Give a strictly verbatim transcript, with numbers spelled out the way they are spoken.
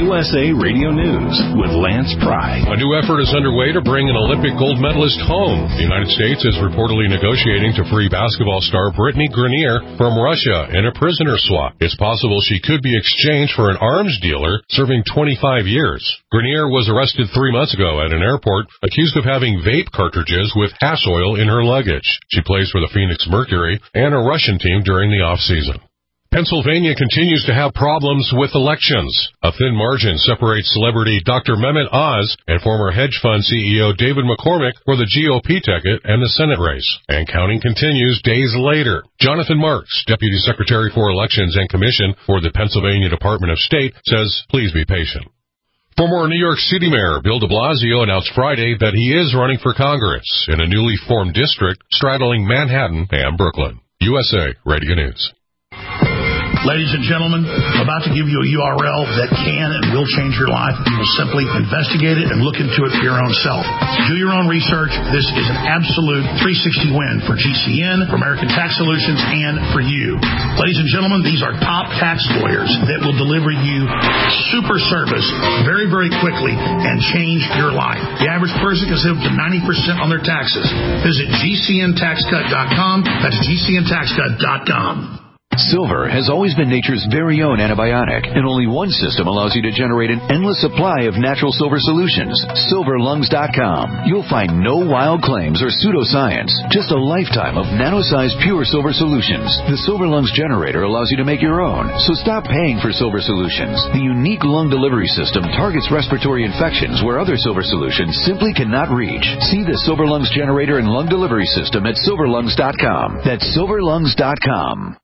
U S A Radio News with Lance Pry. A new effort is underway to bring an Olympic gold medalist home. The United States is reportedly negotiating to free basketball star Brittany Grenier from Russia in a prisoner swap. It's possible she could be exchanged for an arms dealer serving twenty-five years. Grenier was arrested three months ago at an airport, accused of having vape cartridges with hash oil in her luggage. She plays for the Phoenix Mercury and a Russian team during the off-season. Pennsylvania continues to have problems with elections. A thin margin separates celebrity Doctor Mehmet Oz and former hedge fund C E O David McCormick for the G O P ticket and the Senate race. And counting continues days later. Jonathan Marks, Deputy Secretary for Elections and Commission for the Pennsylvania Department of State, says please be patient. Former New York City Mayor Bill de Blasio announced Friday that he is running for Congress in a newly formed district straddling Manhattan and Brooklyn. U S A Radio News. Ladies and gentlemen, I'm about to give you a U R L that can and will change your life. You will simply investigate it and look into it for your own self. Do your own research. This is an absolute three sixty win for G C N, for American Tax Solutions, and for you. Ladies and gentlemen, these are top tax lawyers that will deliver you super service very, very quickly and change your life. The average person can save up to ninety percent on their taxes. Visit G C N tax cut dot com. That's G C N tax cut dot com. Silver has always been nature's very own antibiotic, and only one system allows you to generate an endless supply of natural silver solutions. silver lungs dot com. You'll find no wild claims or pseudoscience, just a lifetime of nano-sized pure silver solutions. The Silver Lungs generator allows you to make your own, so stop paying for silver solutions. The unique lung delivery system targets respiratory infections where other silver solutions simply cannot reach. See the Silver Lungs generator and lung delivery system at silver lungs dot com. That's silver lungs dot com.